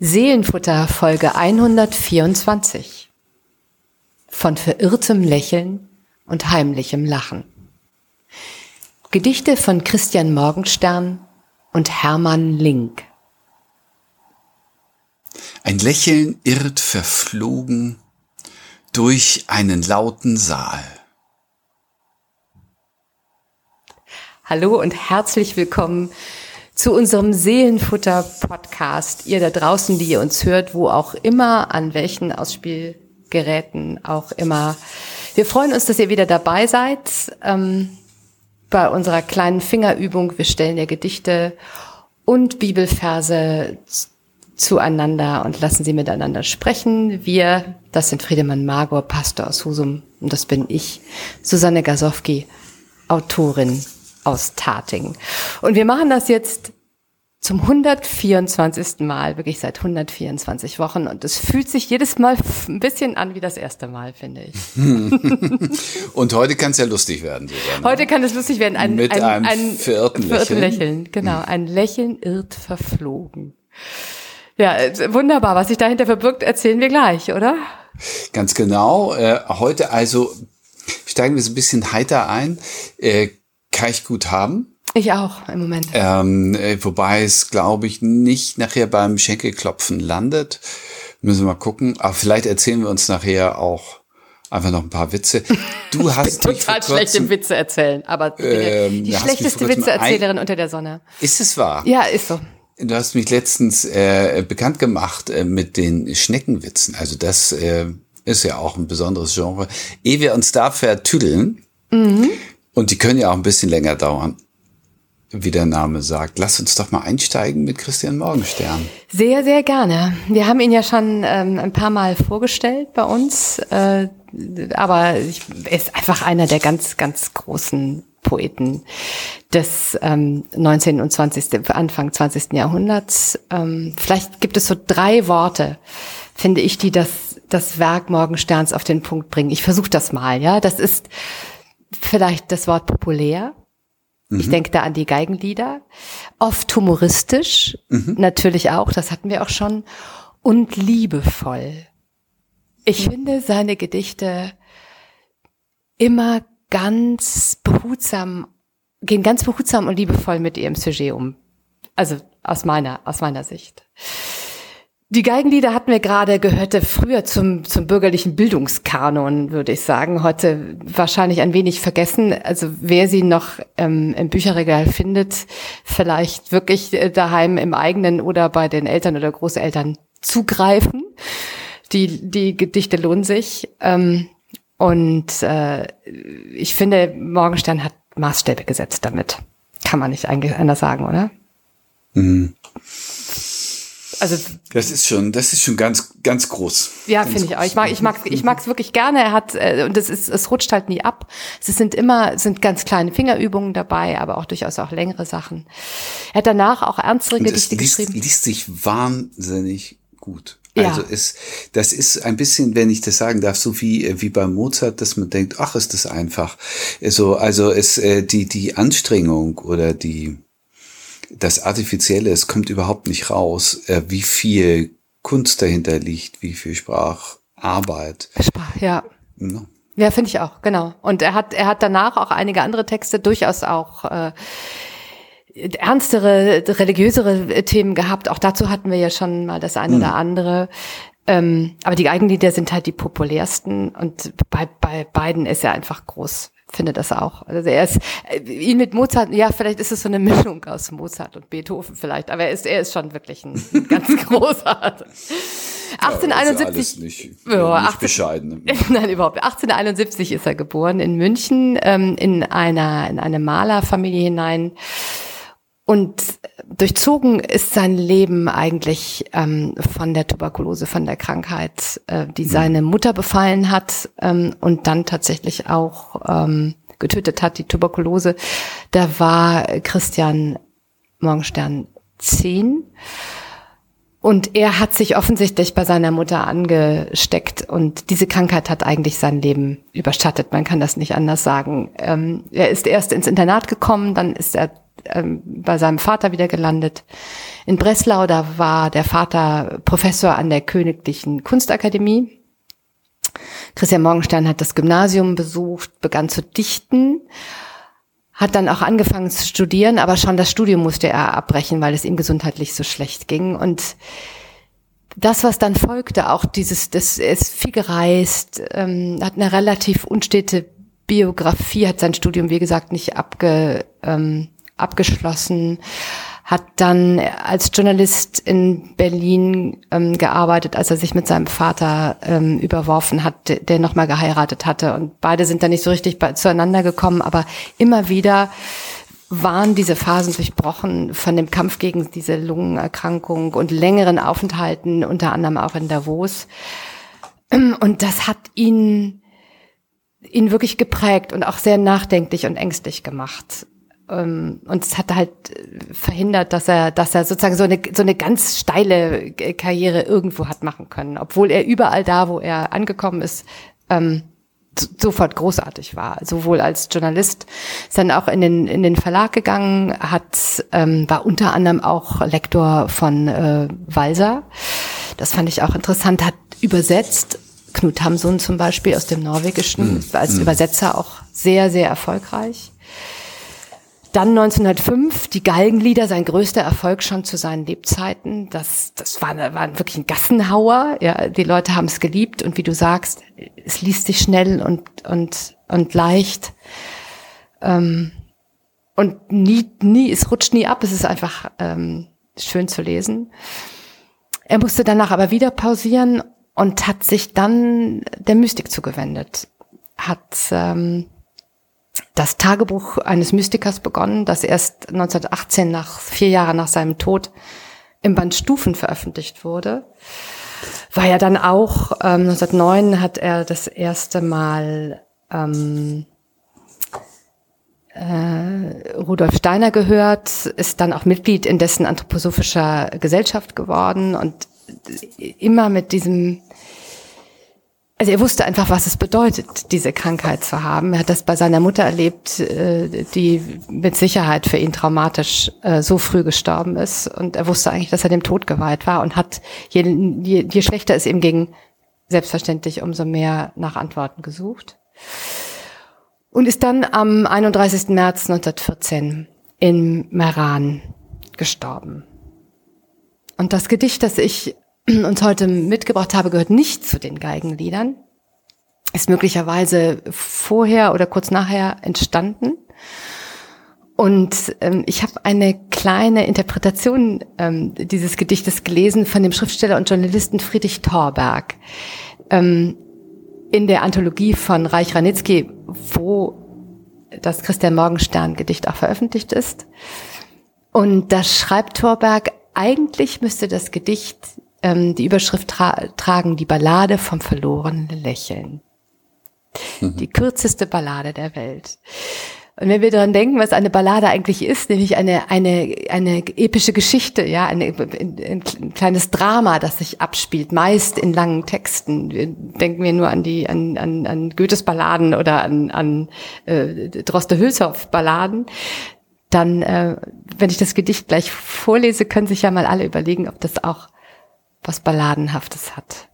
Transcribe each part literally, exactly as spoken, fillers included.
Seelenfutter Folge hundertvierundzwanzig. Von verirrtem Lächeln und heimlichem Lachen. Gedichte von Christian Morgenstern und Hermann Link. Ein Lächeln irrt verflogen durch einen lauten Saal. Hallo und herzlich willkommen zu unserem Seelenfutter-Podcast. Ihr da draußen, die ihr uns hört, wo auch immer, an welchen Ausspielgeräten auch immer. Wir freuen uns, dass ihr wieder dabei seid ähm, bei unserer kleinen Fingerübung. Wir stellen ja Gedichte und Bibelverse zueinander und lassen sie miteinander sprechen. Wir, das sind Friedemann Magor, Pastor aus Husum, und das bin ich, Susanne Gasowski, Autorin aus Tating. Und wir machen das jetzt zum hundertvierundzwanzigsten Mal, wirklich seit hundertvierundzwanzig Wochen. Und es fühlt sich jedes Mal ein bisschen an wie das erste Mal, finde ich. Und heute kann es ja lustig werden. Susanne. Heute kann es lustig werden. Ein, Mit ein, einem ein verirrten Lächeln. Lächeln. Genau, ein Lächeln irrt verflogen. Ja, wunderbar. Was sich dahinter verbirgt, erzählen wir gleich, oder? Ganz genau. Äh, heute also steigen wir so ein bisschen heiter ein. Äh, kann ich gut haben. Ich auch, im Moment. Ähm, äh, wobei es, glaube ich, nicht nachher beim Schenkelklopfen landet. Müssen wir mal gucken. Aber vielleicht erzählen wir uns nachher auch einfach noch ein paar Witze. Du hast ich bin total schlecht im Witze erzählen, aber ähm, die schlechteste Witzeerzählerin unter der Sonne. Ist es wahr? Ja, ist so. Du hast mich letztens äh, bekannt gemacht äh, mit den Schneckenwitzen. Also das äh, ist ja auch ein besonderes Genre. Ehe wir uns da vertüdeln, mhm. und die können ja auch ein bisschen länger dauern, wie der Name sagt. Lass uns doch mal einsteigen mit Christian Morgenstern. Sehr, sehr gerne. Wir haben ihn ja schon ähm, ein paar Mal vorgestellt bei uns, äh, aber er ist einfach einer der ganz, ganz großen Poeten des ähm, neunzehnten und zwanzigsten, Anfang zwanzigsten Jahrhunderts. Ähm, vielleicht gibt es so drei Worte, finde ich, die das, das Werk Morgensterns auf den Punkt bringen. Ich versuche das mal, ja. Das ist vielleicht das Wort populär. Mhm. Ich denke da an die Geigenlieder. Oft humoristisch, mhm. natürlich auch, das hatten wir auch schon. Und liebevoll. Ich finde seine Gedichte immer ganz behutsam, gehen ganz behutsam und liebevoll mit ihrem Sujet um. Also aus meiner, aus meiner Sicht. Die Geigenlieder hatten wir gerade, gehörte früher zum, zum bürgerlichen Bildungskanon, würde ich sagen. Heute wahrscheinlich ein wenig vergessen. Also wer sie noch ähm, im Bücherregal findet, vielleicht wirklich daheim im eigenen oder bei den Eltern oder Großeltern zugreifen. Die, die Gedichte lohnen sich. Ähm, und äh, ich finde, Morgenstern hat Maßstäbe gesetzt damit. Kann man nicht eigentlich anders sagen, oder? Mhm. Also das ist schon, das ist schon ganz, ganz groß. Ja, finde ich auch. Ich mag, ich mag, ich mag es wirklich gerne. Er hat äh, und es ist, es rutscht halt nie ab. Es sind immer, es sind ganz kleine Fingerübungen dabei, aber auch durchaus auch längere Sachen. Er hat danach auch ernstere Gedichte liest, geschrieben. Liest sich wahnsinnig gut. Also ja. ist, das ist ein bisschen, wenn ich das sagen darf, so wie wie bei Mozart, dass man denkt, ach, ist das einfach. So, also es äh, die die Anstrengung oder die das Artifizielle, es kommt überhaupt nicht raus, äh, wie viel Kunst dahinter liegt, wie viel Spracharbeit. Sprach, ja. No. Ja, finde ich auch, genau. Und er hat er hat danach auch einige andere Texte, durchaus auch äh, ernstere, religiösere Themen gehabt. Auch dazu hatten wir ja schon mal das eine hm. oder andere. Ähm, aber die Geigenlieder sind halt die populärsten und bei bei beiden ist er einfach groß. Finde das auch. Also er ist, ihn mit Mozart, ja, vielleicht ist es so eine Mischung aus Mozart und Beethoven vielleicht, aber er ist, er ist schon wirklich ein, ein ganz großer. achtzehnhunderteinundsiebzig. Ja, nicht, ja, nicht achtzehn, bescheiden. Nein, überhaupt. achtzehnhunderteinundsiebzig ist er geboren in München, ähm, in einer, in eine Malerfamilie hinein. Und durchzogen ist sein Leben eigentlich ähm, von der Tuberkulose, von der Krankheit, äh, die seine Mutter befallen hat ähm, und dann tatsächlich auch ähm, getötet hat, die Tuberkulose. Da war Christian Morgenstern zehn und er hat sich offensichtlich bei seiner Mutter angesteckt und diese Krankheit hat eigentlich sein Leben überschattet. Man kann das nicht anders sagen. Ähm, er ist erst ins Internat gekommen, dann ist er ähm, bei seinem Vater wieder gelandet. In Breslau, da war der Vater Professor an der Königlichen Kunstakademie. Christian Morgenstern hat das Gymnasium besucht, begann zu dichten, hat dann auch angefangen zu studieren, aber schon das Studium musste er abbrechen, weil es ihm gesundheitlich so schlecht ging. Und das, was dann folgte, auch dieses, das, er ist viel gereist, ähm, hat eine relativ unstete Biografie, hat sein Studium, wie gesagt, nicht abge, ähm, abgeschlossen, hat dann als Journalist in Berlin ähm, gearbeitet, als er sich mit seinem Vater ähm, überworfen hat, der, der nochmal geheiratet hatte. Und beide sind dann nicht so richtig bei, zueinander gekommen, aber immer wieder waren diese Phasen durchbrochen von dem Kampf gegen diese Lungenerkrankung und längeren Aufenthalten, unter anderem auch in Davos. Und das hat ihn, ihn wirklich geprägt und auch sehr nachdenklich und ängstlich gemacht. Und es hat halt verhindert, dass er, dass er sozusagen so eine, so eine ganz steile Karriere irgendwo hat machen können, obwohl er überall da, wo er angekommen ist, ähm, sofort großartig war. Sowohl als Journalist, ist dann auch in den, in den Verlag gegangen, hat, ähm, war unter anderem auch Lektor von, äh, Walser. Das fand ich auch interessant, hat übersetzt, Knut Hamsun zum Beispiel aus dem Norwegischen, mhm. als mhm. Übersetzer auch sehr, sehr erfolgreich. Dann neunzehnhundertfünf, die Galgenlieder, sein größter Erfolg schon zu seinen Lebzeiten. Das, das war, war wirklich ein Gassenhauer. Ja, die Leute haben es geliebt. Und wie du sagst, es liest sich schnell und, und, und leicht. Ähm, und nie, nie, es rutscht nie ab. Es ist einfach, ähm, schön zu lesen. Er musste danach aber wieder pausieren und hat sich dann der Mystik zugewendet. Hat, ähm, das Tagebuch eines Mystikers begonnen, das erst neunzehnhundertachtzehn, nach vier Jahren nach seinem Tod, im Band Stufen veröffentlicht wurde. War ja dann auch, ähm, neunzehnhundertneun hat er das erste Mal ähm, äh, Rudolf Steiner gehört, ist dann auch Mitglied in dessen Anthroposophischer Gesellschaft geworden und immer mit diesem, also er wusste einfach, was es bedeutet, diese Krankheit zu haben. Er hat das bei seiner Mutter erlebt, die mit Sicherheit für ihn traumatisch so früh gestorben ist. Und er wusste eigentlich, dass er dem Tod geweiht war und hat, je, je, je schlechter es ihm ging, selbstverständlich umso mehr nach Antworten gesucht. Und ist dann am einunddreißigsten März neunzehnhundertvierzehn in Meran gestorben. Und das Gedicht, das ich uns heute mitgebracht habe, gehört nicht zu den Geigenliedern, ist möglicherweise vorher oder kurz nachher entstanden. Und ähm, ich habe eine kleine Interpretation ähm, dieses Gedichtes gelesen von dem Schriftsteller und Journalisten Friedrich Thorberg ähm, in der Anthologie von Reich Ranitzky, wo das Christian Morgenstern-Gedicht auch veröffentlicht ist. Und da schreibt Thorberg, eigentlich müsste das Gedicht ähm, die Überschrift tra- tragen, die Ballade vom verlorenen Lächeln. Mhm. Die kürzeste Ballade der Welt. Und wenn wir daran denken, was eine Ballade eigentlich ist, nämlich eine eine eine epische Geschichte, ja, eine, ein, ein kleines Drama, das sich abspielt, meist in langen Texten. Wir denken wir nur an die an an, an Goethes Balladen oder an an äh, Droste-Hülshoff Balladen. Dann, äh, wenn ich das Gedicht gleich vorlese, können sich ja mal alle überlegen, ob das auch was Balladenhaftes hat.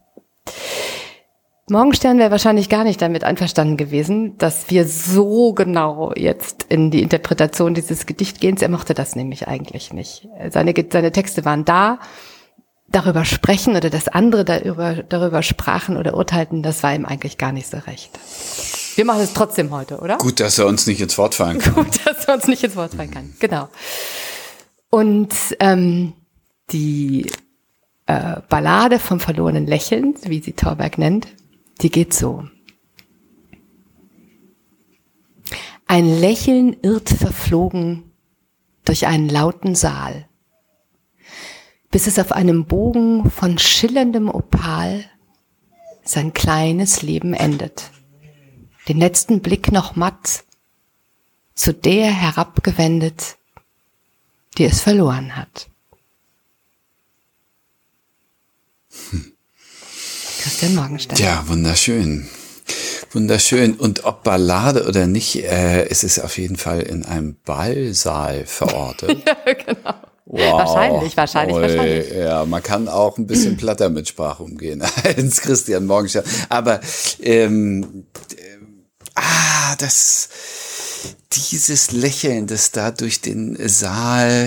Morgenstern wäre wahrscheinlich gar nicht damit einverstanden gewesen, dass wir so genau jetzt in die Interpretation dieses Gedichts gehen. Er mochte das nämlich eigentlich nicht. Seine, seine Texte waren da, darüber sprechen oder dass andere darüber, darüber sprachen oder urteilten, das war ihm eigentlich gar nicht so recht. Wir machen es trotzdem heute, oder? Gut, dass er uns nicht ins Wort fallen kann. Gut, dass er uns nicht ins Wort fallen kann, genau. Und ähm, die äh, Ballade vom verlorenen Lächeln, wie sie Thorberg nennt, die geht so. Ein Lächeln irrt verflogen durch einen lauten Saal, bis es auf einem Bogen von schillerndem Opal sein kleines Leben endet. Den letzten Blick noch matt zu der herabgewendet, die es verloren hat. Hm. Christian Morgenstern. Ja, wunderschön. Wunderschön. Und ob Ballade oder nicht, äh, es ist auf jeden Fall in einem Ballsaal verortet. Ja, genau. Wow. Wahrscheinlich, wahrscheinlich, Oi, wahrscheinlich. Ja, man kann auch ein bisschen platter mit Sprache umgehen als Christian Morgenstern. Aber ähm, äh, ah, das dieses Lächeln, das da durch den Saal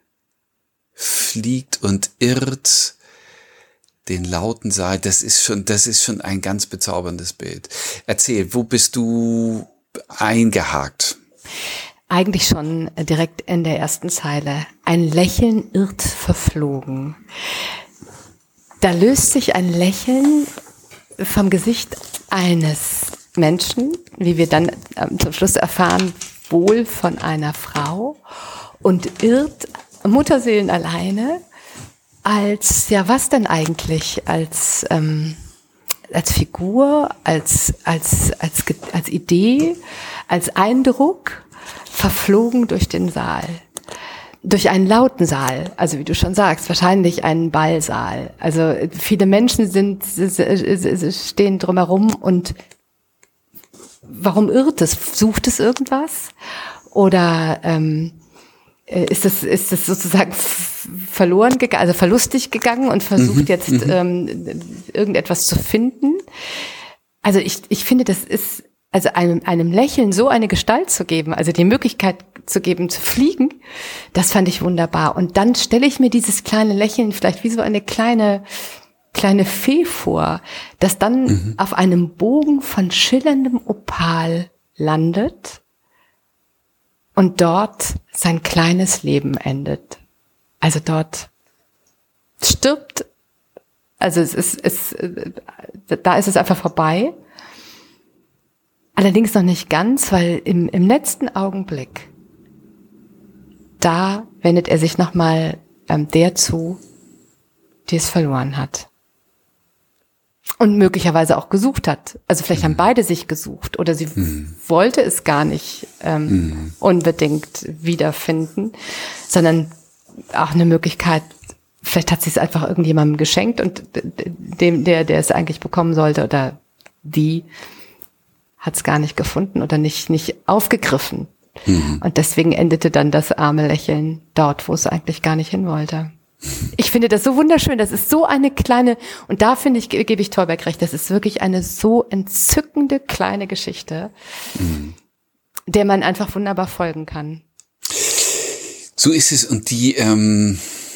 fliegt und irrt, den lauten Saal, das ist schon, das ist schon ein ganz bezauberndes Bild. Erzähl, wo bist du eingehakt? Eigentlich schon direkt in der ersten Zeile. Ein Lächeln irrt verflogen. Da löst sich ein Lächeln vom Gesicht eines Menschen, wie wir dann zum Schluss erfahren, wohl von einer Frau, und irrt Mutterseelen alleine als, ja was denn eigentlich, als ähm, als Figur, als als als als Idee, als Eindruck, verflogen durch den Saal. Durch einen lauten Saal, also wie du schon sagst, wahrscheinlich einen Ballsaal. Also viele Menschen sind stehen drumherum und warum irrt es? Sucht es irgendwas? Oder ähm, ist es ist es sozusagen verloren gegangen, also verlustig gegangen und versucht jetzt ähm, irgendetwas zu finden? Also ich ich finde, das ist also einem einem Lächeln so eine Gestalt zu geben, also die Möglichkeit zu geben, zu fliegen, das fand ich wunderbar. Und dann stelle ich mir dieses kleine Lächeln vielleicht wie so eine kleine kleine Fee vor, das dann mhm. auf einem Bogen von schillerndem Opal landet und dort sein kleines Leben endet. Also dort stirbt, also es ist, es, da ist es einfach vorbei. Allerdings noch nicht ganz, weil im, im letzten Augenblick, da wendet er sich nochmal ähm, der zu, die es verloren hat. Und möglicherweise auch gesucht hat. Also vielleicht haben beide sich gesucht oder sie mhm. wollte es gar nicht ähm, mhm. unbedingt wiederfinden, sondern auch eine Möglichkeit, vielleicht hat sie es einfach irgendjemandem geschenkt und dem, der, der es eigentlich bekommen sollte oder die hat es gar nicht gefunden oder nicht, nicht aufgegriffen. Mhm. Und deswegen endete dann das arme Lächeln dort, wo es eigentlich gar nicht hin wollte. Ich finde das so wunderschön. Das ist so eine kleine, und da finde ich, gebe ich Thollberg recht, das ist wirklich eine so entzückende kleine Geschichte, mhm. der man einfach wunderbar folgen kann. So ist es. Und die, ähm,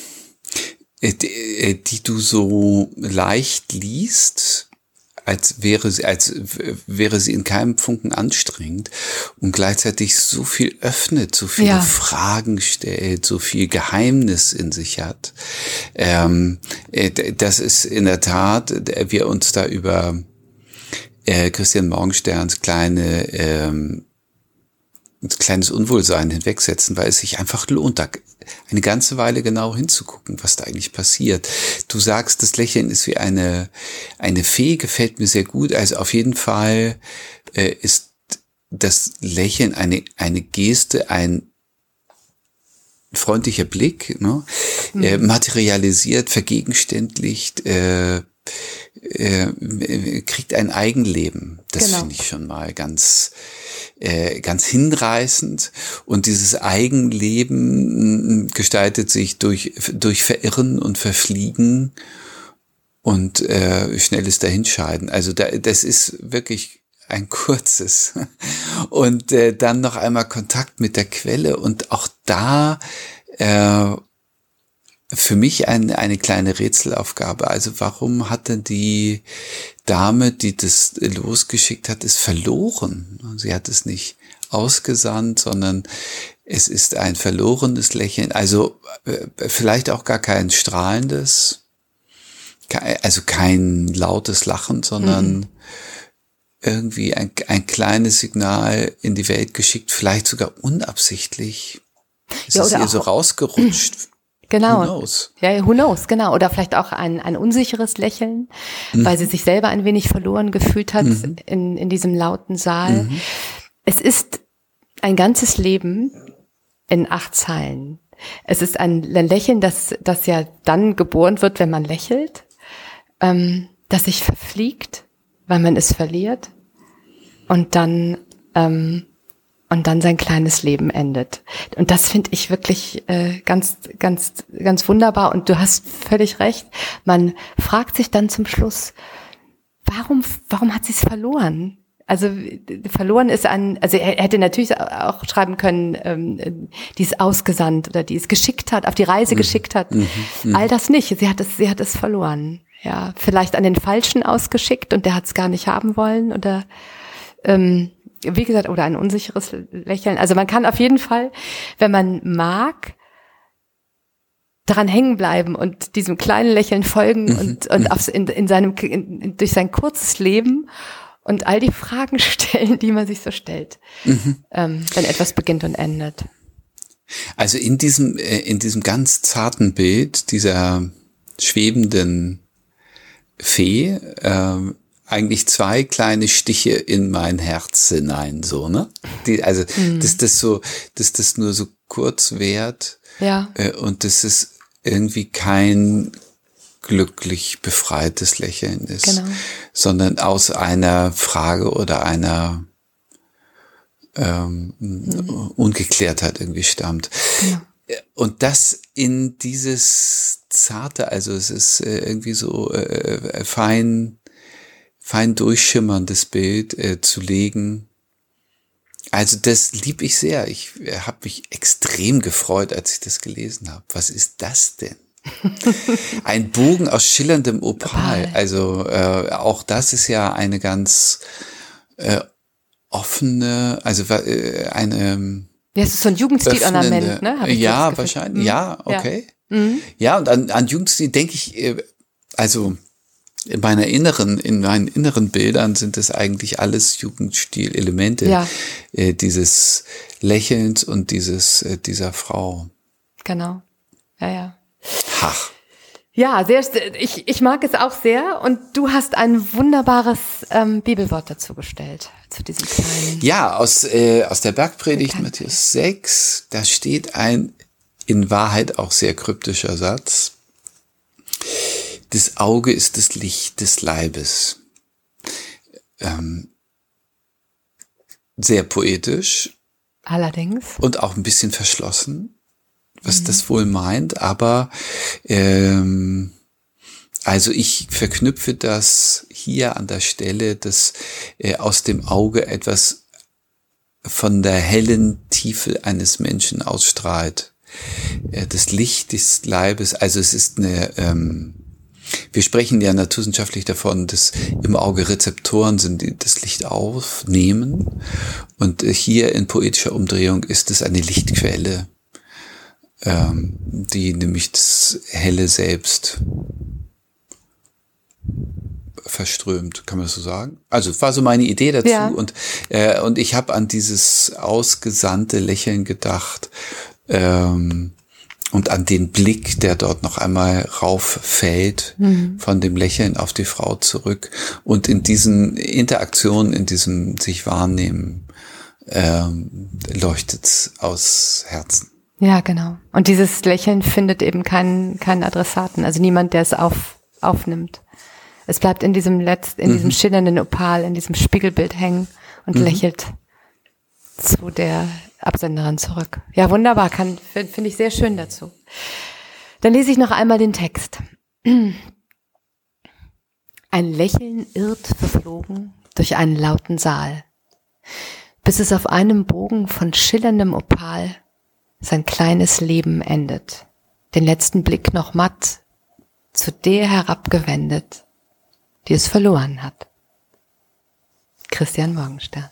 die, die du so leicht liest, als wäre sie, als wäre sie in keinem Funken anstrengend und gleichzeitig so viel öffnet, so viele ja. Fragen stellt, so viel Geheimnis in sich hat. Ähm, das ist in der Tat, wir uns da über äh, Christian Morgensterns kleine ähm, ein kleines Unwohlsein hinwegsetzen, weil es sich einfach lohnt, da eine ganze Weile genau hinzugucken, was da eigentlich passiert. Du sagst, das Lächeln ist wie eine eine Fee, gefällt mir sehr gut. Also auf jeden Fall äh, ist das Lächeln eine eine Geste, ein freundlicher Blick, ne? Mhm. Äh, materialisiert, vergegenständlicht, äh, äh, kriegt ein Eigenleben. Das genau. finde ich schon mal ganz äh, ganz hinreißend. Und dieses Eigenleben gestaltet sich durch durch Verirren und Verfliegen und äh, schnelles Dahinscheiden. Also da, das ist wirklich ein kurzes. Und äh, dann noch einmal Kontakt mit der Quelle und auch da äh, für mich eine, eine kleine Rätselaufgabe. Also warum hat denn die Dame, die das losgeschickt hat, es verloren? Sie hat es nicht ausgesandt, sondern es ist ein verlorenes Lächeln. Also äh, vielleicht auch gar kein strahlendes, also kein lautes Lachen, sondern mhm. irgendwie ein, ein kleines Signal in die Welt geschickt, vielleicht sogar unabsichtlich. Es ja, ist ihr so rausgerutscht. Genau. Who knows? Ja, who knows, genau. Oder vielleicht auch ein, ein unsicheres Lächeln, mhm. weil sie sich selber ein wenig verloren gefühlt hat mhm. in, in diesem lauten Saal. Mhm. Es ist ein ganzes Leben in acht Zeilen. Es ist ein Lächeln, das, das ja dann geboren wird, wenn man lächelt, ähm, das sich verfliegt, weil man es verliert, und dann ähm, und dann sein kleines Leben endet. Und das finde ich wirklich äh, ganz, ganz, ganz wunderbar. Und du hast völlig recht. Man fragt sich dann zum Schluss, warum, warum hat sie es verloren? Also verloren ist an, also er hätte natürlich auch schreiben können, ähm, die es ausgesandt oder die es geschickt hat, auf die Reise mhm. geschickt hat. Mhm. Mhm. All das nicht. Sie hat es, sie hat es verloren. Ja, vielleicht an den Falschen ausgeschickt und der hat es gar nicht haben wollen oder ähm, wie gesagt, oder ein unsicheres Lächeln. Also man kann auf jeden Fall, wenn man mag, daran hängen bleiben und diesem kleinen Lächeln folgen mhm. und und aufs, in, in seinem in, durch sein kurzes Leben und all die Fragen stellen, die man sich so stellt, mhm. ähm, wenn etwas beginnt und endet. Also in diesem in diesem ganz zarten Bild dieser schwebenden Fee äh, eigentlich zwei kleine Stiche in mein Herz hinein, so, ne? Die, also, mhm. dass das so, dass das nur so kurz währt. Ja. Äh, und dass es irgendwie kein glücklich befreites Lächeln ist. Genau. Sondern aus einer Frage oder einer ähm, mhm. Ungeklärtheit irgendwie stammt. Genau. Und das in dieses zarte, also es ist äh, irgendwie so äh, fein, fein durchschimmerndes Bild äh, zu legen. Also das lieb ich sehr. Ich äh, habe mich extrem gefreut, als ich das gelesen habe. Was ist das denn? Ein Bogen aus schillerndem Opal. Also äh, auch das ist ja eine ganz äh, offene, also äh, eine ja, es ist so ein Jugendstil-Ornament, ne? Hab ich ja, wahrscheinlich. Mhm. Ja, okay. Ja, mhm. ja und an, an Jugendstil denke ich, äh, also in meiner inneren, in meinen inneren Bildern sind es eigentlich alles Jugendstil-Elemente, ja. äh, dieses Lächelns und dieses äh, dieser Frau. Genau. Ja, ja. Ach. Ja, sehr, ich, ich mag es auch sehr und du hast ein wunderbares ähm, Bibelwort dazu gestellt, zu diesem kleinen. Ja, aus, äh, aus der Bergpredigt Matthäus sechs, da steht ein in Wahrheit auch sehr kryptischer Satz. Das Auge ist das Licht des Leibes. Ähm, sehr poetisch. Allerdings. Und auch ein bisschen verschlossen, was mhm. das wohl meint. Aber ähm, also ich verknüpfe das hier an der Stelle, dass äh, aus dem Auge etwas von der hellen Tiefe eines Menschen ausstrahlt. Äh, das Licht des Leibes, also es ist eine... Ähm, Wir sprechen ja naturwissenschaftlich davon, dass im Auge Rezeptoren sind, die das Licht aufnehmen. Und hier in poetischer Umdrehung ist es eine Lichtquelle, ähm, die nämlich das Helle selbst verströmt, kann man das so sagen? Also war so meine Idee dazu. Ja. Und, äh, und ich habe an dieses ausgesandte Lächeln gedacht, ähm, und an den Blick, der dort noch einmal rauffällt, mhm. von dem Lächeln auf die Frau zurück. Und in diesen Interaktionen, in diesem sich wahrnehmen, ähm, leuchtet's aus Herzen. Ja, genau. Und dieses Lächeln findet eben keinen, keinen Adressaten, also niemand, der es auf, aufnimmt. Es bleibt in diesem letzt, in mhm. diesem schillernden Opal, in diesem Spiegelbild hängen und mhm. lächelt zu der Absenderin zurück. Ja, wunderbar, kann finde find ich sehr schön dazu. Dann lese ich noch einmal den Text. Ein Lächeln irrt verflogen durch einen lauten Saal, bis es auf einem Bogen von schillerndem Opal sein kleines Leben endet, den letzten Blick noch matt zu der herabgewendet, die es verloren hat. Christian Morgenstern.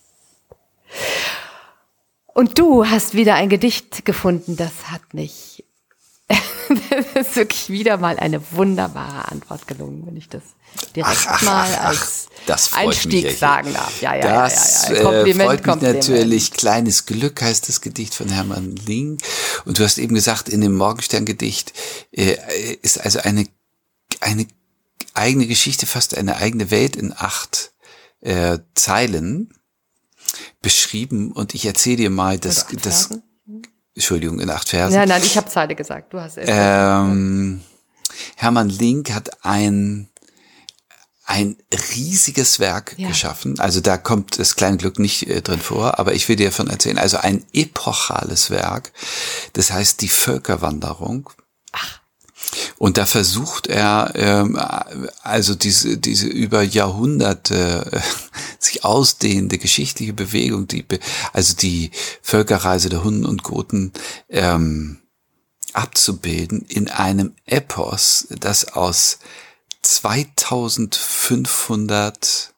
Und du hast wieder ein Gedicht gefunden, das hat mich, das ist wirklich wieder mal eine wunderbare Antwort gelungen, wenn ich das direkt ach, ach, mal als ach, Einstieg mich, sagen darf. Ja, ja, das ja, ja, ja. Kompliment, äh, freut mich Kompliment. natürlich. Kleines Glück heißt das Gedicht von Hermann Link. Und du hast eben gesagt, in dem Morgenstern-Gedicht äh, ist also eine, eine eigene Geschichte, fast eine eigene Welt in acht äh, Zeilen beschrieben, und ich erzähle dir mal, dass das, Entschuldigung, in acht Versen. Ja, nein, ich habe Zeile gesagt. Du hast ähm, Hermann Link hat ein ein riesiges Werk ja. geschaffen. Also da kommt das kleine Glück nicht äh, drin vor, aber ich will dir davon erzählen. Also ein epochales Werk. Das heißt die Völkerwanderung. Ach. Und da versucht er, ähm, also diese diese über Jahrhunderte äh, sich ausdehnende geschichtliche Bewegung, die also die Völkerreise der Hunnen und Goten ähm, abzubilden in einem Epos, das aus zweitausendfünfhundert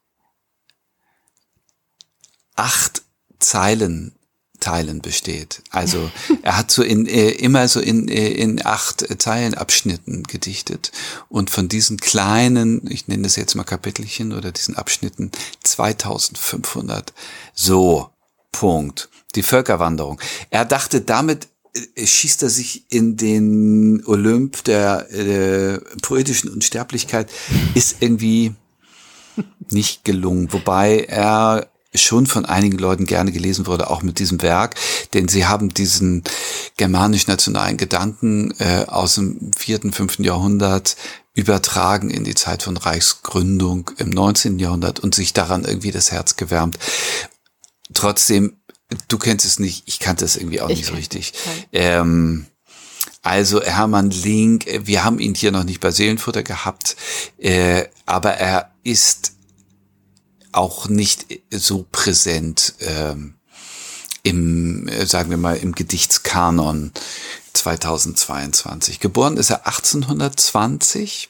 acht Zeilen Teilen besteht. Also er hat so in äh, immer so in äh, in acht äh, Zeilenabschnitten gedichtet und von diesen kleinen, ich nenne das jetzt mal Kapitelchen oder diesen Abschnitten zweitausendfünfhundert. So, Punkt. Die Völkerwanderung. Er dachte, damit äh, schießt er sich in den Olymp der äh, poetischen Unsterblichkeit. Ist irgendwie nicht gelungen, wobei er schon von einigen Leuten gerne gelesen wurde, auch mit diesem Werk, denn sie haben diesen germanisch-nationalen Gedanken äh, aus dem vierten, fünften Jahrhundert übertragen in die Zeit von Reichsgründung im neunzehnten Jahrhundert und sich daran irgendwie das Herz gewärmt. Trotzdem, du kennst es nicht, ich kannte es irgendwie auch ich nicht so richtig. Ähm, also Hermann Link, wir haben ihn hier noch nicht bei Seelenfutter gehabt, äh, aber er ist auch nicht so präsent ähm, im, sagen wir mal, im Gedichtskanon zweitausendzweiundzwanzig. Geboren ist er achtzehnhundertzwanzig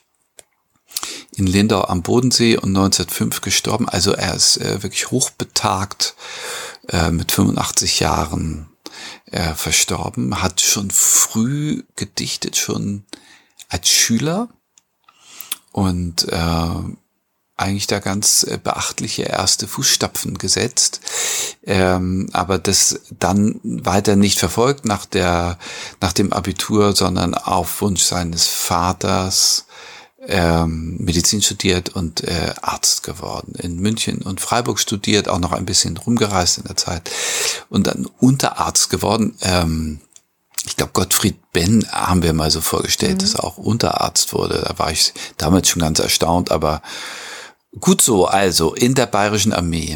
in Lindau am Bodensee und neunzehnhundertfünf gestorben. Also er ist äh, wirklich hochbetagt, äh, mit fünfundachtzig Jahren äh, verstorben, hat schon früh gedichtet, schon als Schüler und äh, eigentlich da ganz beachtliche erste Fußstapfen gesetzt, ähm, aber das dann weiter nicht verfolgt nach der nach dem Abitur, sondern auf Wunsch seines Vaters ähm, Medizin studiert und äh, Arzt geworden. In München und Freiburg studiert, auch noch ein bisschen rumgereist in der Zeit und dann Unterarzt geworden. Ähm, ich glaube, Gottfried Benn haben wir mal so vorgestellt, mhm. dass er auch Unterarzt wurde. Da war ich damals schon ganz erstaunt, aber gut so, also in der Bayerischen Armee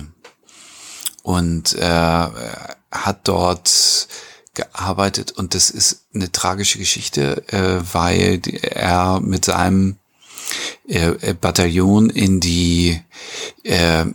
und äh, hat dort gearbeitet und das ist eine tragische Geschichte, äh, weil die, er mit seinem äh, Bataillon in die äh,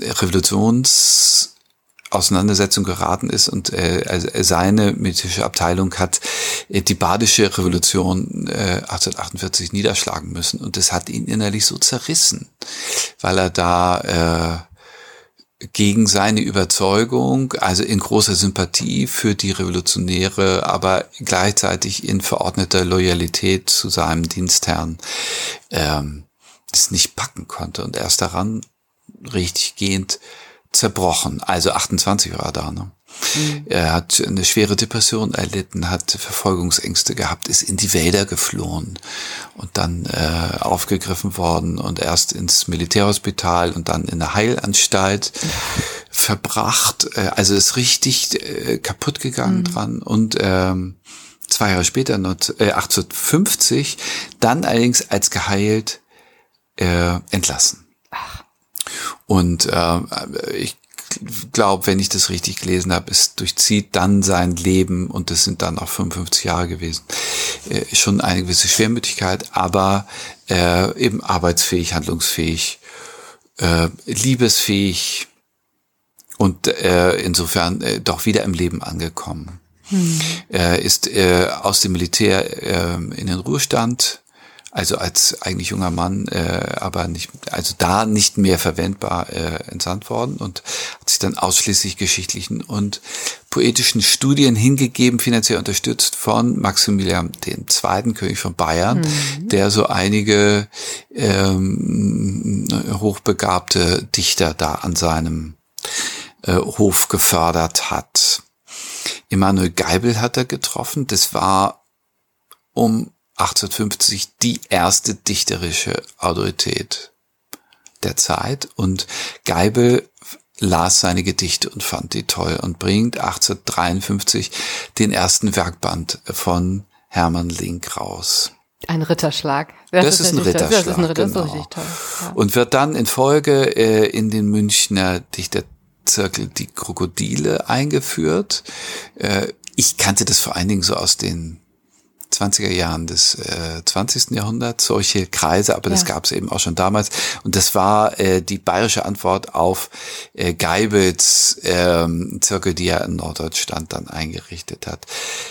Revolutionsauseinandersetzung geraten ist und äh, also seine militärische Abteilung hat äh, die badische Revolution äh, achtzehnhundertachtundvierzig niederschlagen müssen und das hat ihn innerlich so zerrissen, weil er da äh, gegen seine Überzeugung, also in großer Sympathie für die Revolutionäre, aber gleichzeitig in verordneter Loyalität zu seinem Dienstherrn ähm, das nicht packen konnte und erst daran richtig gehend zerbrochen. Also achtundzwanzig war er da, ne? Mhm. Er hat eine schwere Depression erlitten, hat Verfolgungsängste gehabt, ist in die Wälder geflohen und dann äh, aufgegriffen worden und erst ins Militärhospital und dann in eine Heilanstalt mhm. verbracht. Äh, also ist richtig äh, kaputt gegangen mhm. dran und ähm, zwei Jahre später, äh, achtzehnhundertfünfzig, dann allerdings als geheilt äh, entlassen. Ach. Und äh, ich glaube, wenn ich das richtig gelesen habe, es durchzieht dann sein Leben, und das sind dann auch fünfundfünfzig Jahre gewesen, äh, schon eine gewisse Schwermütigkeit, aber äh, eben arbeitsfähig, handlungsfähig, äh, liebesfähig und äh, insofern äh, doch wieder im Leben angekommen. Hm. Er ist äh, aus dem Militär äh, in den Ruhestand, also als eigentlich junger Mann, äh, aber nicht, also da nicht mehr verwendbar äh, entsandt worden und hat sich dann ausschließlich geschichtlichen und poetischen Studien hingegeben, finanziell unterstützt von Maximilian der Zweite., König von Bayern, mhm. der so einige ähm, hochbegabte Dichter da an seinem äh, Hof gefördert hat. Emanuel Geibel hat er getroffen, das war um achtzehnhundertfünfzig die erste dichterische Autorität der Zeit und Geibel las seine Gedichte und fand die toll und bringt achtzehnhundertdreiundfünfzig den ersten Werkband von Hermann Link raus. Ein Ritterschlag. Das, das ist, ist ein Ritterschlag. Das ist ein Ritterschlag, genau. Das ist richtig toll. Ja. Und wird dann in Folge äh, in den Münchner Dichterzirkel die Krokodile eingeführt. Äh, ich kannte das vor allen Dingen so aus den zwanziger Jahren des äh, zwanzigsten Jahrhunderts, solche Kreise, aber ja. das gab es eben auch schon damals. Und das war äh, die bayerische Antwort auf äh, Geibels ähm, Zirkel, die er in Norddeutschland dann eingerichtet hat.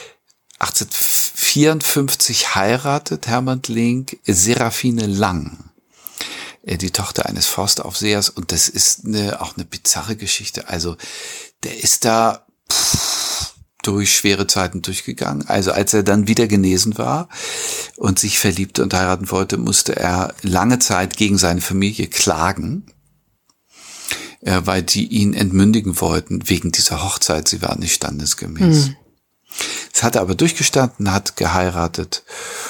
achtzehnhundertvierundfünfzig heiratet Hermann Link Seraphine Lang, äh, die Tochter eines Forstaufsehers. Und das ist eine, auch eine bizarre Geschichte. Also der ist da pff, durch schwere Zeiten durchgegangen. Also als er dann wieder genesen war und sich verliebte und heiraten wollte, musste er lange Zeit gegen seine Familie klagen, äh, weil die ihn entmündigen wollten wegen dieser Hochzeit. Sie war nicht standesgemäß. Hm. Das hat er aber durchgestanden, hat geheiratet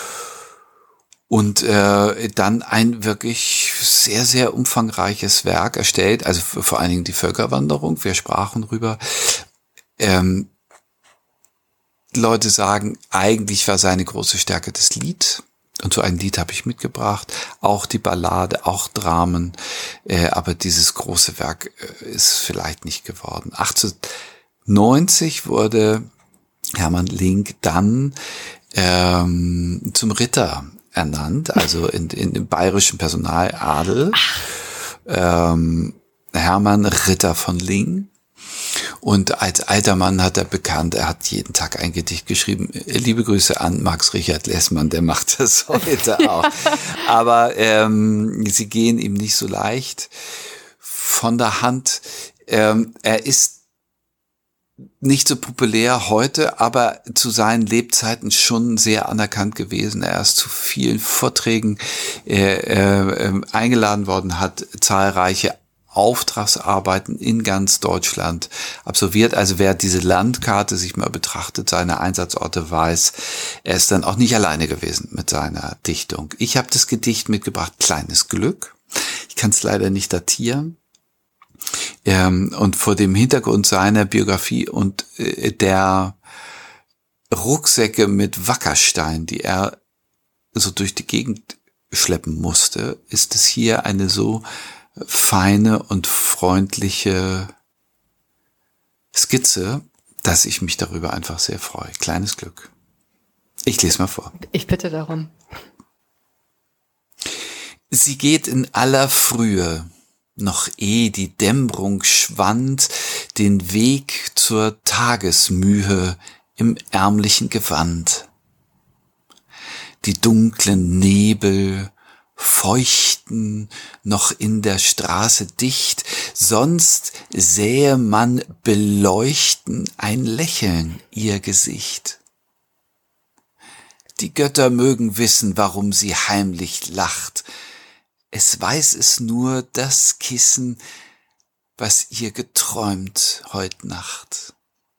und äh, dann ein wirklich sehr, sehr umfangreiches Werk erstellt, also vor allen Dingen die Völkerwanderung. Wir sprachen drüber. Ähm, Leute sagen, eigentlich war seine große Stärke das Lied. Und so ein Lied habe ich mitgebracht. Auch die Ballade, auch Dramen. Äh, aber dieses große Werk äh, ist vielleicht nicht geworden. achtzehnhundertneunzig wurde Hermann Link dann ähm, zum Ritter ernannt. Also in, in dem bayerischen Personaladel. Ähm, Hermann Ritter von Link. Und als alter Mann hat er bekannt, er hat jeden Tag ein Gedicht geschrieben. Liebe Grüße an Max Richard Lessmann, der macht das heute auch. Aber ähm, sie gehen ihm nicht so leicht von der Hand. Ähm, er ist nicht so populär heute, aber zu seinen Lebzeiten schon sehr anerkannt gewesen. Er ist zu vielen Vorträgen äh, äh, eingeladen worden, hat zahlreiche Auftragsarbeiten in ganz Deutschland absolviert. Also wer diese Landkarte sich mal betrachtet, seine Einsatzorte weiß, er ist dann auch nicht alleine gewesen mit seiner Dichtung. Ich habe das Gedicht mitgebracht, Kleines Glück. Ich kann es leider nicht datieren. Ähm, und vor dem Hintergrund seiner Biografie und äh, der Rucksäcke mit Wackerstein, die er so durch die Gegend schleppen musste, ist es hier eine so feine und freundliche Skizze, dass ich mich darüber einfach sehr freue. Kleines Glück. Ich lese mal vor. Ich bitte darum. Sie geht in aller Frühe, noch eh die Dämmerung schwand, den Weg zur Tagesmühe im ärmlichen Gewand. Die dunklen Nebel feuchten noch in der Straße dicht, sonst sähe man beleuchten ein Lächeln ihr Gesicht. Die Götter mögen wissen, warum sie heimlich lacht. Es weiß es nur das Kissen, was ihr geträumt heut Nacht.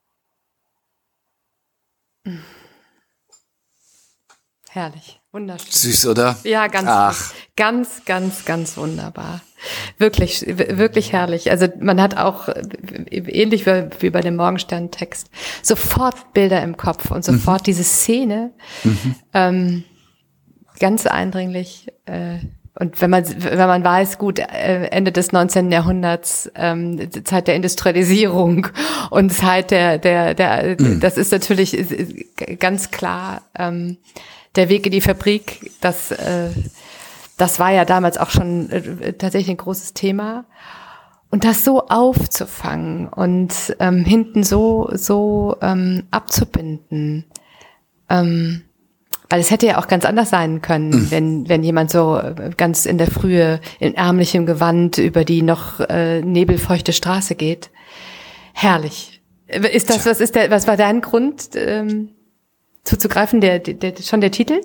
Herrlich, wunderschön. Süß, oder? Ja, ganz, Ach. ganz, ganz, ganz wunderbar. Wirklich, wirklich herrlich. Also man hat auch, ähnlich wie bei dem Morgenstern-Text, sofort Bilder im Kopf und sofort mhm. diese Szene, mhm. ähm, ganz eindringlich. Äh, und wenn man, wenn man weiß, gut, äh, Ende des neunzehnten Jahrhunderts, ähm, Zeit der Industrialisierung und Zeit der, der, der, mhm. das ist natürlich ganz klar, ähm, der Weg in die Fabrik, das, äh, das war ja damals auch schon äh, tatsächlich ein großes Thema. Und das so aufzufangen und ähm, hinten so so ähm, abzubinden, ähm, weil es hätte ja auch ganz anders sein können, mhm. wenn wenn jemand so ganz in der Frühe in ärmlichem Gewand über die noch äh, nebelfeuchte Straße geht. Herrlich. Ist das, was ist der, was war dein Grund? Ähm, zuzugreifen, der, der, der schon der Titel?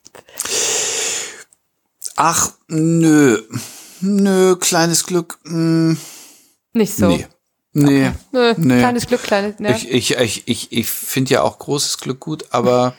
Ach, nö. Nö, kleines Glück. Mh. Nicht so. Nee. Nee. Okay. Nö, nee. Kleines Glück, kleines, ne? Ich, ich, ich, ich, ich finde ja auch großes Glück gut, aber,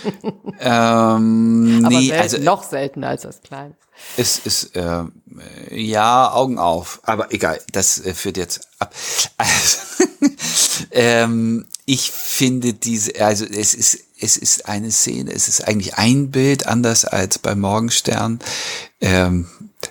ähm, aber nee, selten, also. noch seltener als das Kleine. Es ist, äh, ja, Augen auf, aber egal, das äh, führt jetzt ab. Also, ähm, ich finde diese, also es ist es ist eine Szene, es ist eigentlich ein Bild, anders als bei Morgenstern, ähm,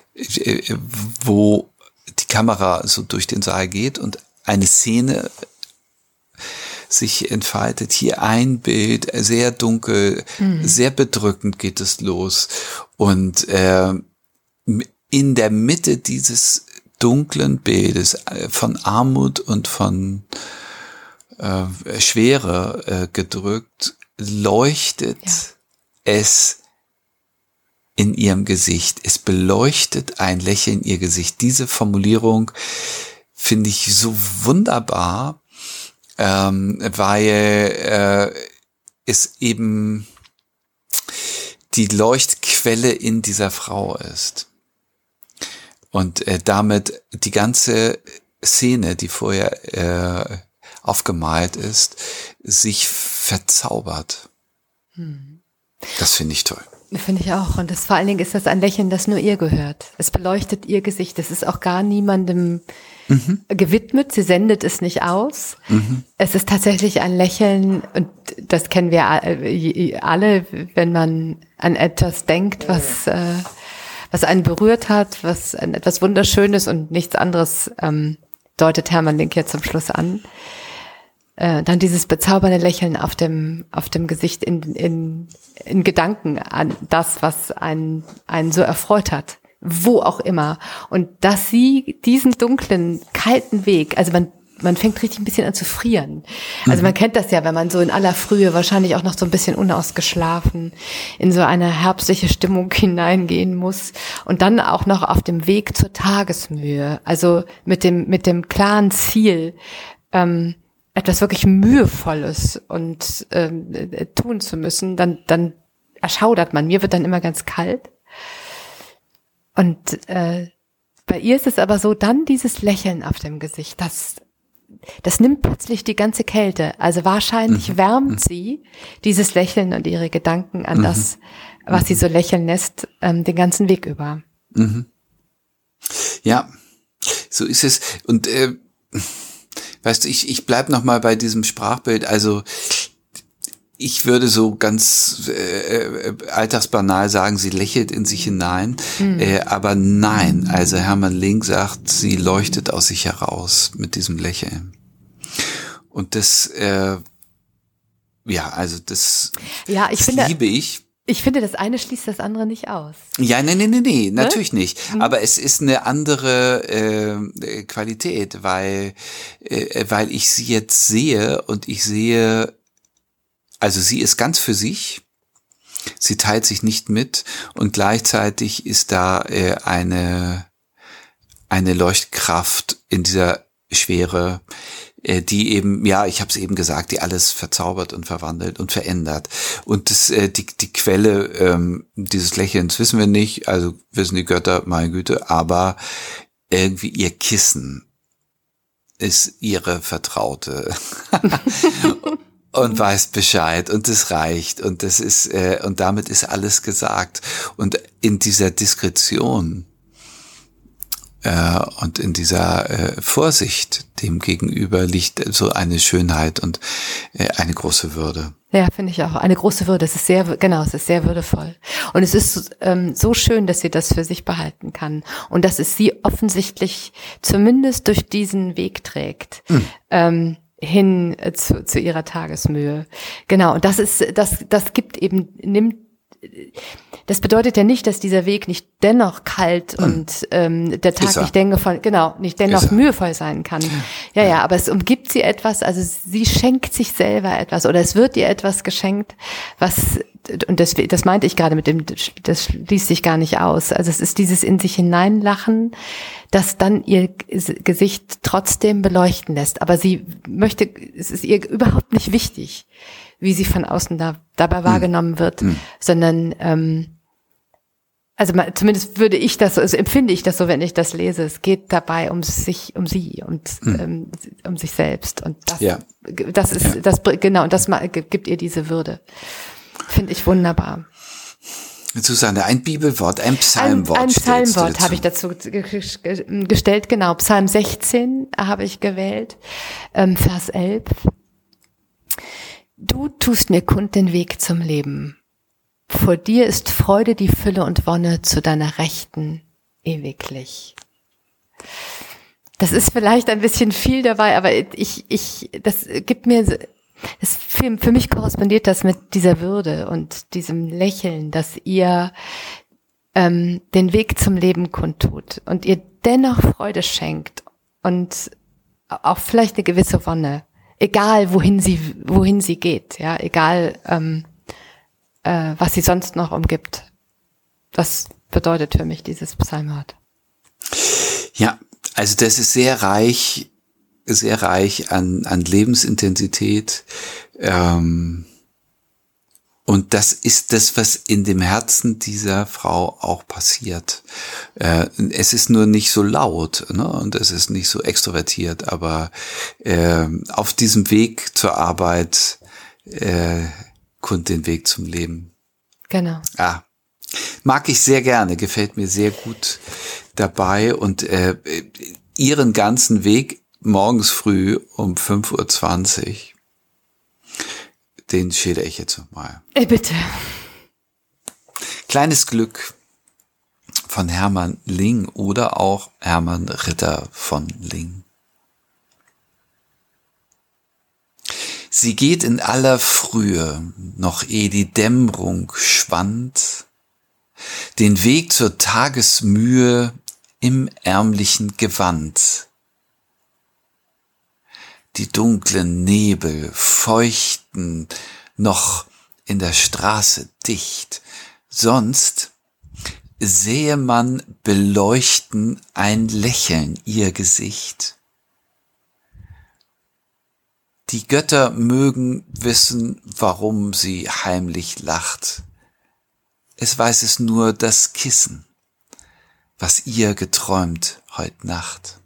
wo die Kamera so durch den Saal geht und eine Szene sich entfaltet. Hier ein Bild, sehr dunkel, mhm. sehr bedrückend geht es los. Und äh, in der Mitte dieses dunklen Bildes von Armut und von äh, Schwere äh, gedrückt, leuchtet ja. es in ihrem Gesicht. Es beleuchtet ein Lächeln in ihr Gesicht. Diese Formulierung finde ich so wunderbar, ähm, weil äh, es eben die Leuchtquelle in dieser Frau ist. Und äh, damit die ganze Szene, die vorher äh, aufgemalt ist, sich verzaubert. Hm. Das finde ich toll. Finde ich auch. Und das, vor allen Dingen ist das ein Lächeln, das nur ihr gehört. Es beleuchtet ihr Gesicht. Es ist auch gar niemandem mhm. gewidmet. Sie sendet es nicht aus. Mhm. Es ist tatsächlich ein Lächeln, und das kennen wir alle, wenn man an etwas denkt, was, äh, was einen berührt hat, was ein, etwas Wunderschönes und nichts anderes ähm, deutet Hermann Link jetzt zum Schluss an. Äh, dann dieses bezaubernde Lächeln auf dem auf dem Gesicht in in in Gedanken an das, was einen einen so erfreut hat, wo auch immer. Und dass sie diesen dunklen, kalten Weg, also man man fängt richtig ein bisschen an zu frieren. Also man kennt das ja, wenn man so in aller Frühe, wahrscheinlich auch noch so ein bisschen unausgeschlafen, in so eine herbstliche Stimmung hineingehen muss und dann auch noch auf dem Weg zur Tagesmühe, also mit dem mit dem klaren Ziel, ähm, etwas wirklich Mühevolles und ähm, tun zu müssen, dann dann erschaudert man. Mir wird dann immer ganz kalt. Und äh, bei ihr ist es aber so, dann dieses Lächeln auf dem Gesicht, das das nimmt plötzlich die ganze Kälte. Also wahrscheinlich mhm. wärmt sie dieses Lächeln und ihre Gedanken an mhm. das, was mhm. sie so lächeln lässt, ähm, den ganzen Weg über. Mhm. Ja, so ist es. Und äh, weißt du, ich, ich bleib noch mal bei diesem Sprachbild. Also ich würde so ganz äh, alltagsbanal sagen, sie lächelt in sich hinein. Mhm. Äh, aber nein, also Hermann Link sagt, sie leuchtet aus sich heraus mit diesem Lächeln. Und das, äh, ja, also das, ja, ich das finde, liebe ich. Ich finde, das eine schließt das andere nicht aus. Ja, nee, nee, nee, nee, natürlich nicht. Mhm. Aber es ist eine andere äh, Qualität, weil äh, weil ich sie jetzt sehe und ich sehe, also sie ist ganz für sich, sie teilt sich nicht mit und gleichzeitig ist da äh, eine eine Leuchtkraft in dieser Schwere, die eben, ja, ich habe es eben gesagt, die alles verzaubert und verwandelt und verändert. Und das, äh, die, die Quelle ähm, dieses Lächelns wissen wir nicht, also wissen die Götter, meine Güte, aber irgendwie ihr Kissen ist ihre Vertraute und weiß Bescheid und das reicht und das ist äh, und damit ist alles gesagt. Und in dieser Diskretion und in dieser äh, Vorsicht dem gegenüber liegt so eine Schönheit und äh, eine große Würde. Ja, finde ich auch. Eine große Würde. Es ist sehr, genau, es ist sehr würdevoll. Und es ist ähm, so schön, dass sie das für sich behalten kann. Und dass es sie offensichtlich zumindest durch diesen Weg trägt. Hm. Ähm, hin zu, zu ihrer Tagesmühe. Genau. Und das ist, das, das gibt eben, nimmt das bedeutet ja nicht, dass dieser Weg nicht dennoch kalt hm. und ähm, der Tag nicht dennoch, genau, nicht dennoch mühevoll sein kann. Ja, ja, ja, aber es umgibt sie etwas, also sie schenkt sich selber etwas oder es wird ihr etwas geschenkt, was, und das, das meinte ich gerade mit dem, das schließt sich gar nicht aus. Also es ist dieses in sich hineinlachen, das dann ihr Gesicht trotzdem beleuchten lässt. Aber sie möchte, es ist ihr überhaupt nicht wichtig, wie sie von außen da dabei wahrgenommen wird, hm. sondern ähm, also mal, zumindest würde ich das, also empfinde ich das so, wenn ich das lese. Es geht dabei um sich, um sie und hm. ähm, um sich selbst und das, ja. das ist ja. das genau und das gibt ihr diese Würde. Finde ich wunderbar. Susanne, ein Bibelwort, ein Psalmwort. Ein, ein Psalmwort habe ich dazu gestellt, genau. Psalm sechzehn habe ich gewählt, ähm, Vers elf. Du tust mir kund den Weg zum Leben. Vor dir ist Freude, die Fülle und Wonne zu deiner Rechten ewiglich. Das ist vielleicht ein bisschen viel dabei, aber ich, ich, das gibt mir, das für, für mich korrespondiert das mit dieser Würde und diesem Lächeln, dass ihr ähm, den Weg zum Leben kundtut und ihr dennoch Freude schenkt und auch vielleicht eine gewisse Wonne. Egal, wohin sie, wohin sie geht, ja, egal, ähm, äh, was sie sonst noch umgibt. Das bedeutet für mich dieses Psalmwort. Ja, also das ist sehr reich, sehr reich an, an Lebensintensität, ähm, und das ist das, was in dem Herzen dieser Frau auch passiert. Äh, es ist nur nicht so laut, ne? Und es ist nicht so extrovertiert, aber äh, auf diesem Weg zur Arbeit äh, kommt den Weg zum Leben. Genau. Ah, mag ich sehr gerne, gefällt mir sehr gut dabei. Und äh, ihren ganzen Weg morgens früh um fünf Uhr zwanzig, den schilder ich jetzt mal. Ey, bitte. Kleines Glück von Hermann Ling oder auch Hermann Ritter von Ling. Sie geht in aller Frühe, noch ehe die Dämmerung schwand, den Weg zur Tagesmühe im ärmlichen Gewand. Die dunklen Nebel feuchten noch in der Straße dicht, sonst sehe man beleuchten ein Lächeln ihr Gesicht. Die Götter mögen wissen, warum sie heimlich lacht. Es weiß es nur das Kissen, was ihr geträumt heut Nacht.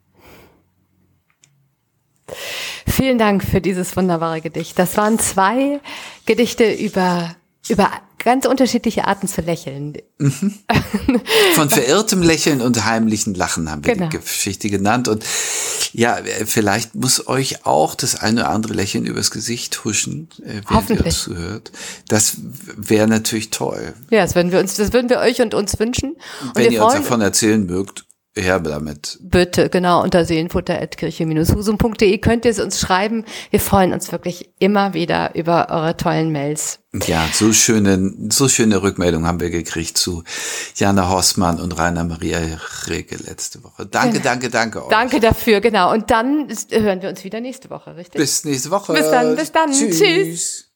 Vielen Dank für dieses wunderbare Gedicht. Das waren zwei Gedichte über, über ganz unterschiedliche Arten zu lächeln. Mhm. Von verirrtem Lächeln und heimlichen Lachen haben wir genau. die Geschichte genannt. Und ja, vielleicht muss euch auch das eine oder andere Lächeln übers Gesicht huschen, äh, während ihr uns zuhört. Das wäre natürlich toll. Ja, das würden wir uns, das würden wir euch und uns wünschen. Und wenn wir ihr freuen, uns davon erzählen mögt, her damit. Bitte, genau, unter seelenfutter at kirche Bindestrich husum punkt de könnt ihr es uns schreiben. Wir freuen uns wirklich immer wieder über eure tollen Mails. Ja, so schöne, so schöne Rückmeldungen haben wir gekriegt zu Jana Horstmann und Rainer Maria Rege letzte Woche. Danke, ja. danke, danke euch. Danke dafür, genau. Und dann hören wir uns wieder nächste Woche, richtig? Bis nächste Woche. Bis dann, bis dann. Tschüss. Tschüss.